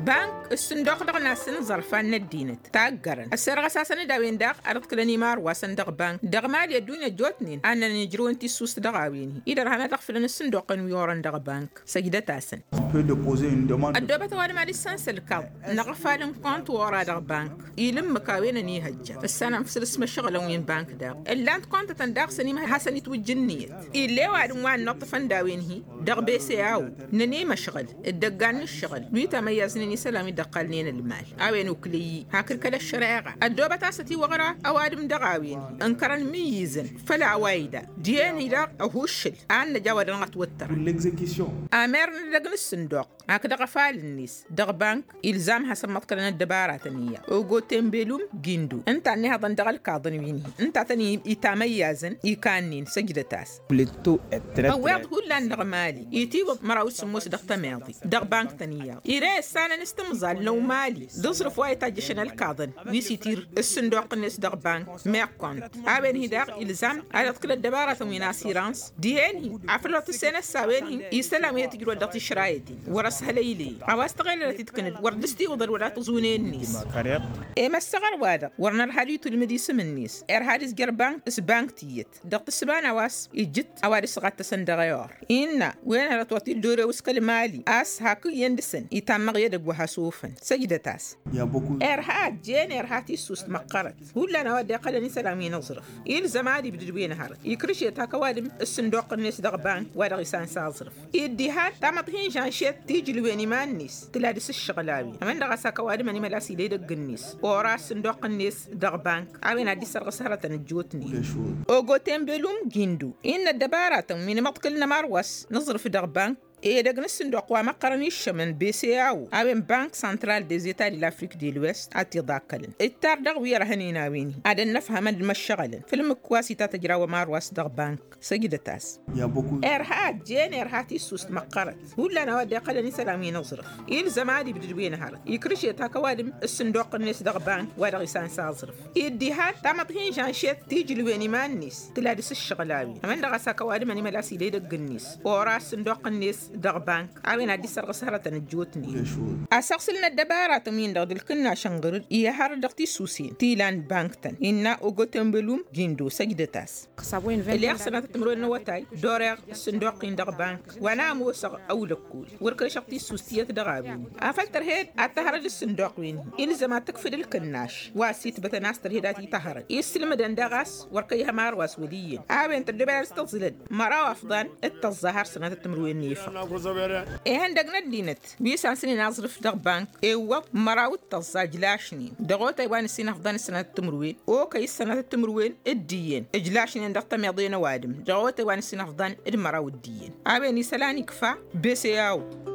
بانك الصندوق دغ ناسن ظرفان ندينت تاقرن السرغ اساسا داوين داغ ارد كلاني مار واسندغ بانك دغ مالي الدنيا جوتنين انا نجرو انتي سوس دغاويني اذا رهنا دغفلن الصندوق ويورن دغ بانك سجده تاسن الدوبة توالي مالي السانس الكاب نغفالن كونت ورا دغ بانك يلم مكاوين ني هجا السنه نفس اسم الشغل وين بانك داغ اللانت كونت تنداغ سني ما حسن يتوجنيت اللي واد وان نطفن داوين هي دغ بيسياو نني مشغل الدقان الشغل بيتا ميزني سلامي دقالنين المال اوين وكلي هاكل كلا الشريعه الدوبة تاستي وغرا اوادم دغاوين انكرن ميزن فلا وايده دياني داغ اوهوشل ان جاود نغتوتر امرنا دغ الصندوق هكذا غفال الناس دغ بانك الزام حسب ما تكلنا الدبارات النيه وغو تمبلوم جندو انت اني هذا دغ الكاظنيين انت تاني يتاميزن يكانين سجدتاس بليتو اواد هولان دغ مالي يتيو مراوس موس دغ تماضي دغ بانك تانيه يري السنه نستمزال لو مالي تصرف واي تاجشن الكاظن ويسيتير الصندوق الناس دغ بانك ميكونت ابن هداغ الزام على تكل الدبارات وين اسيرانس دياني عفلوت السنه الساوين يسلم يتجرو دغ شرايدي سهليلي عواز تغير تتكند وردستي وضل ولا تزونين الناس ما الصغر وادا ورنا الحالي تلمدي سم الناس هاديس جربان اسبانك تيت دقت السبان عواس يجت عوادي صغات تسندغيار إنا وين رتوتي الدورة وسكال مالي اس هاكو يندسن يتامغ يدق وحاسوفن سجدة تاس هاد جين هاتي سوست مقرت ولا انا ودي قلني سلامين نصرف الزمادي بدوين هارت يكرش يتاكا وادم الصندوق الناس دغبان وادا غيسان ساصرف يدي هاد تامطهين شانشيت تيجي لويني ما الناس تلادس الشغلاوي من دغ ساكا وادم اني ملاسي لي دق الناس ورا صندوق الناس دغ بانك اوين هادي سرغ سهرة نجوتني اوغو تمبلوم جندو ان الدبارات من مطقلنا مروس نظرف دغ بانك دغ الصندوق وما قرنيش من BCAO اوين بانك سنترال دي زيتا دي لافريك دي الويست اتي ضاكلن التار دغ ويرهنينا ويني هذا نفهم المشغلن في المكواسي تتجرا ومارواس دغ بانك سجدتاس هاد جين هاتي سوست مقرت ولا انا ودي قلني سلامي نصرف الزمادي بدوين هارت يكرش يتاكا وادم الصندوق الناس دغ بانك وادا غيسان ساصرف يدي هاد تامطهين جانشيت تيجي لويني ما الناس تلادس الشغلاوي من دغ ساكا وادم اني ملاسي لي دق الناس ورا صندوق الناس دغ بانك اوين هادي سرغ سهرة نجوتني اسقسلنا الدبارات من دغ الكنا شنغر يهار دغتي سوسين تيلان بانكتن إنا اوغو تمبلوم جندو سجدتاس اللي يخسر تمرون نوتاي دوريغ الصندوق دغ بانك وانا موسغ اولكول وركل شقتي سوسيه دغابين افتر هيد اتهر الصندوق وين الزم تكفد الكناش واسيت بتناستر هيداتي تهر يسلم دندغاس وركيها مارواس وليين اوين تدبر استزلد مرا افضل التظاهر سنه التمرون نيفا هندق ندينت بيسان سنين نظرف دغ بانك ايوا مراوت تزاج لاشني دغوت ايوان سنين افضل سنه التمروين او كي سنه التمروين الدين اجلاشني دغ تميضين وادم دغوت ايوان سنين افضل المراود الدين اوين سلاني كفا BCAO